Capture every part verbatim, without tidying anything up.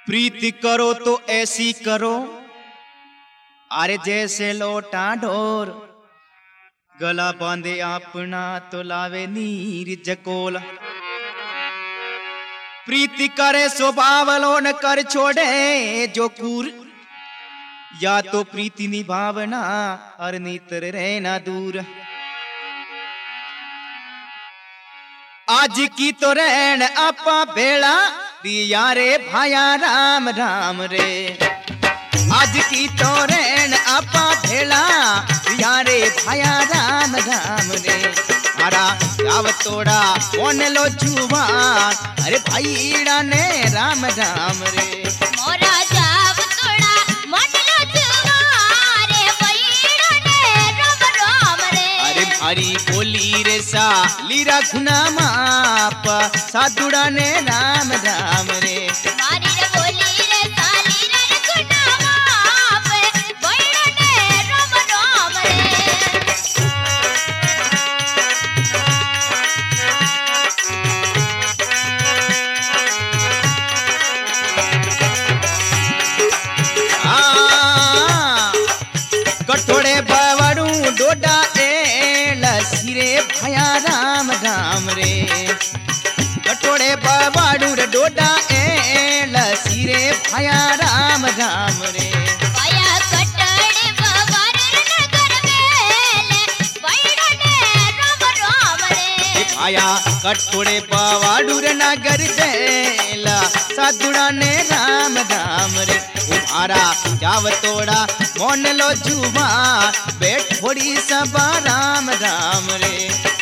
प्रीति करो तो ऐसी करो, अरे जैसे लोटा ढोर, गला बांधे अपना तो लावे नीर जकोल। प्रीति करे स्वभाव लो न कर छोड़े जो कूर, या तो प्रीति निभावना और नीतर रहना दूर। आज की तो रहन आपा भेड़ा दिया रे भाया राम राम रे। आज की तो रहन आपा भेड़ा दिया रे भाया राम राम रे। मारा जाव तोड़ा मोन लो जुबान, अरे भाईड़ा ने राम राम रे। मोरा जाव तोड़ा मोन लो जुबान, रे भाईड़ा ने राम राम रे। अरे भारी बोली रे सा लीरा गुना माप, साधुड़ा ने राम राम रे। मारी रे बोली रे साली रे गुना माप, भाईड़ा ने राम राम रे। कठोड़े बावड़ू डोडा एल सिरे भया राम राम रे। कठोड़े बावड़ू डोडा एल सिरे भया राम राम रे। पाया कटड़े बाबर नगर मेले, भाईड़ा ने राम राम रे। भाया कठोड़े बावड़ू नगर देला, साधुड़ा ने राम राम रे। उभारा जाव तोड़ा मोन लो जुबा, बैठ थोड़ी सबा राम राम रे।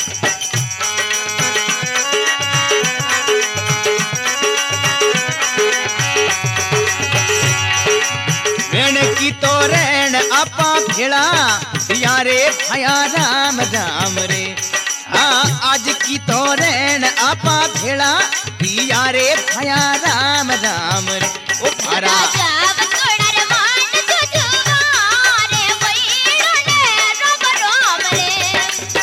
वेण की तो रहन आपा भेड़ा दिया रे भया राम राम रे। हाँ आज की तो रहन आपा भेड़ा दिया रे भया राम राम रे। ओ भारा जाव तोड़ा रे मान जो जुबान, रे भाईड़ा ने राम राम रे।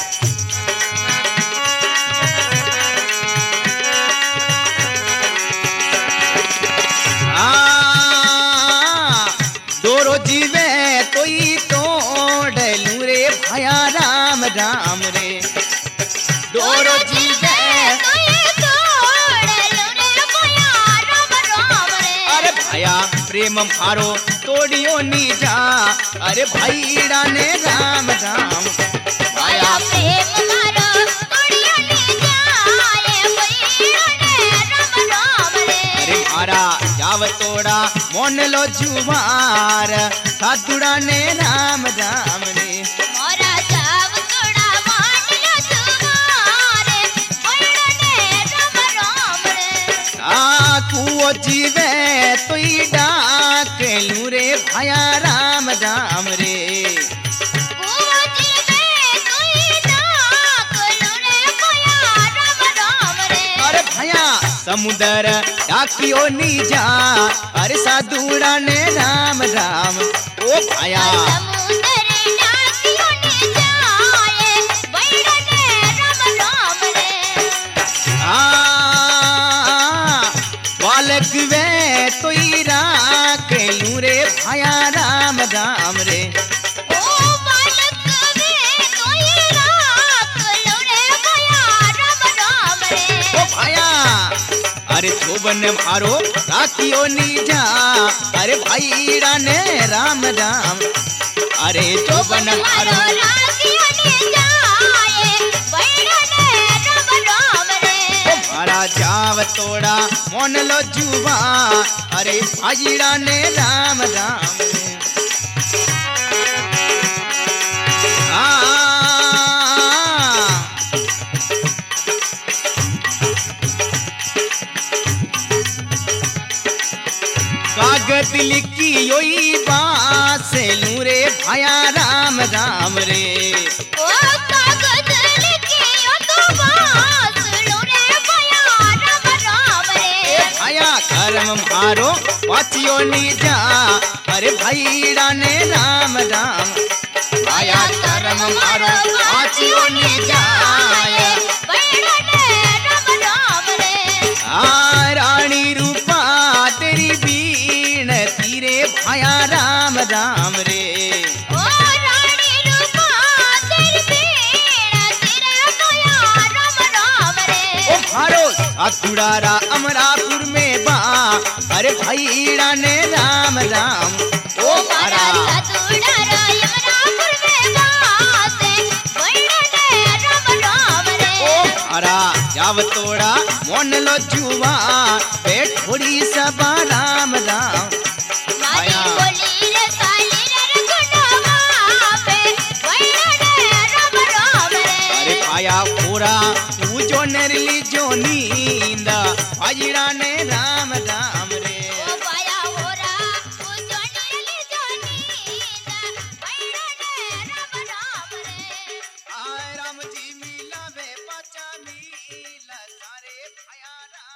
आ दोरो जीवे तोई तोड़ लू रे भया राम राम रे। दोरो जीवे अरे भया प्रेम मारो तोड़ियो नी जा, अरे भाईड़ा ने राम राम। भाया प्रेम मारो तोड़ियो नी जाए, भाईड़ा ने राम राम रे। अरे मारा जाव तोड़ा मोन लो जुबार, साधुड़ा ने राम राम रे। मोरा जाव तोड़ा मान लो जुबान, भाईड़ा ने राम राम रे। आ कुओ जीवे तोई डाक लू रे भया राम राम रे। कुओ जीवे तोई डाक लू रे भया राम राम रे। अरे भया समुदर डाकियो नी जा, अरे साधुड़ा ने राम राम। ओ भया समुंदर डाकियो नी जाए, भाईड़ा ने राम राम रे। आ बालक वे तोई राख लू रे भया राम राम रे। ओ बालक वे तोई राख लो रे भया राम राम रे। ओ भया अरे जोबन मारो राखियो नी जा, अरे भाईड़ा ने राम राम। अरे जोबन मारो राखियो नी जाए, भाईड़ा ने राम राम रे। मारा जाव तोड़ा मोन लो जुबा, अरे भाईड़ा ने राम राम रे। आ कागज लिखी योई बास लू रे भया राम राम रे। ओ कागज लिखियो तो बास लो रे भया राम राम रे। भया कर्म मारो वाचियो नी जा, अरे भाईड़ा ने राम राम। भया कर्म मारो वाचियो नी जाए, भाईड़ा ने राम राम रे। आ रानी रूपा तेरी भी सातुड़ारा अमरापुर में बा अरे भाईड़ा ने राम राम ओ मारा मारा सतुड़ा यमरापुर में बासे बैड़ा ने राम राम रे ओ मारा जाव तोड़ा मोन लो जुआ पेट थोड़ी सबा राम राम मारी आया। बोली रे साली रे गुनावा पे बैड़ा ने राम राम रे अरे पाया पूरा तू जो नरली जो नींद भाईड़ा ने राम राम रे ओ पाया होरा तू जोनी जोनी बैड़ा ने राम राम रे आय राम जी मिला वे बचा मिला सारे भाया राम